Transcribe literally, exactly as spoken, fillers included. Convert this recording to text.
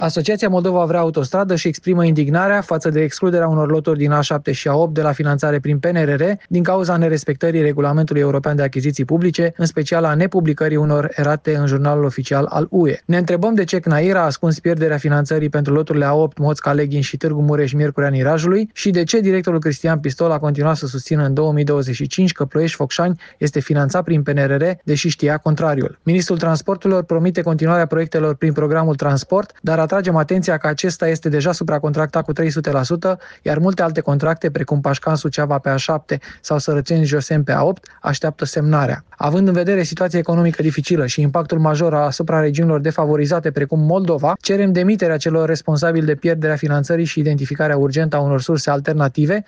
Asociația Moldova Vrea Autostradă își exprimă indignarea față de excluderea unor loturi din A șapte și A opt de la finanțare prin P N R R din cauza nerespectării Regulamentului European de Achiziții Publice, în special a nepublicării unor erate în jurnalul oficial al U E. Ne întrebăm de ce C N A I R a ascuns pierderea finanțării pentru loturile A opt, Moțca, Leghin și Târgu Mureș-Miercurea Nirajului și de ce directorul Cristian Pistol a continuat să susțină în două mii douăzeci și cinci că Ploiești-Focșani este finanțat prin P N R R, deși știa contrariul. Ministrul Transporturilor promite continuarea proiectelor prin programul Transport, dar atragem atenția că acesta este deja supracontractat cu trei sute la sută, iar multe alte contracte, precum Pașcan-Suceava pe A șapte sau Sărățeni-Josem pe A opt, așteaptă semnarea. Având în vedere situația economică dificilă și impactul major asupra regiunilor defavorizate precum Moldova, cerem demiterea celor responsabili de pierderea finanțării și identificarea urgentă a unor surse alternative,